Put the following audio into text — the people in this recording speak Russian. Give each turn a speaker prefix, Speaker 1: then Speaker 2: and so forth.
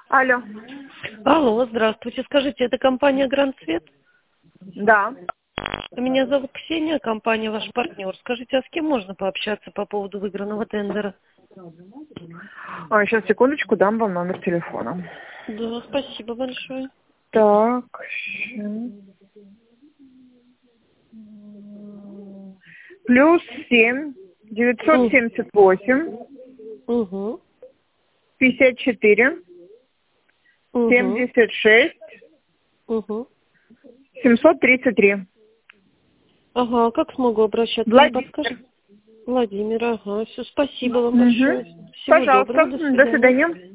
Speaker 1: Алло.
Speaker 2: Алло, здравствуйте. Скажите, это компания «Гранд Свет»?
Speaker 1: Да.
Speaker 2: Меня зовут Ксения, компания «Ваш партнер». Скажите, а с кем можно пообщаться по поводу выигранного тендера?
Speaker 1: Сейчас, секундочку, дам вам номер телефона.
Speaker 2: Да, спасибо большое.
Speaker 1: Так, щас. +7 978
Speaker 2: Угу.
Speaker 1: 54
Speaker 2: Угу.
Speaker 1: 76
Speaker 2: Угу.
Speaker 1: 733.
Speaker 2: Ага, а как смогу обращаться? Не
Speaker 1: Владимир.
Speaker 2: подскажете? Владимир, ага, все, спасибо вам большое. Всего
Speaker 1: Пожалуйста,
Speaker 2: доброго, до
Speaker 1: до
Speaker 2: свидания.
Speaker 1: свидания.